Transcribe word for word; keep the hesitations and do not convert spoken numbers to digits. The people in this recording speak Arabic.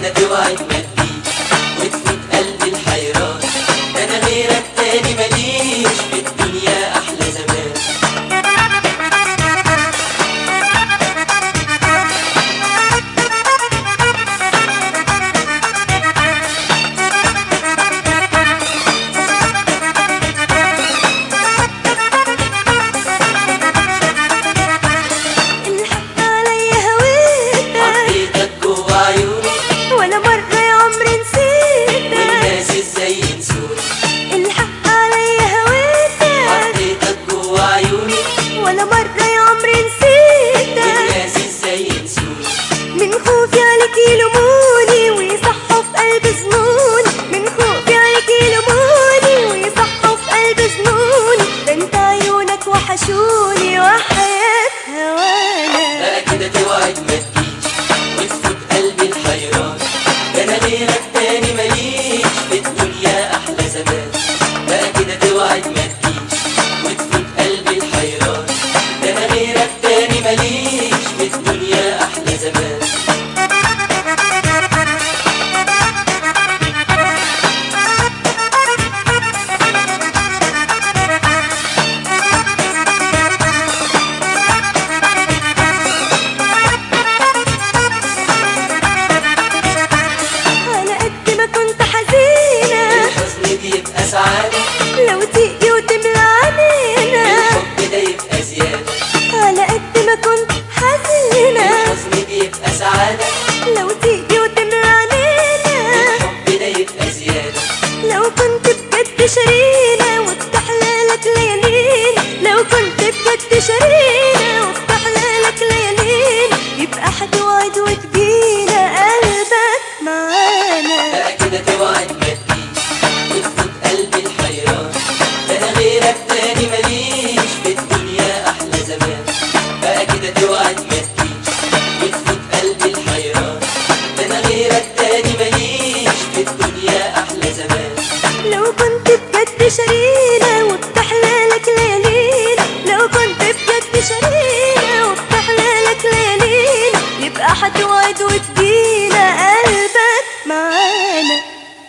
كده توعد ما تجيش وتفوت قلبي الحيران، ده انا غيرك تاني ماليش في الدنيا احلى زمان. ولا مرة يا عمري نسيتك، والناس ازاي ينسوني من خوفي عليك يلوموني ويصحوا في قلبي ظنوني، من خوفي عليك يلوموني ويصحوا في قلبي ظنوني، ده انت عيونك وحشوني وحياة هوانا. ده انا كده توعد ما تجيش وتفوت قلبي الحيران، ده انا غيرك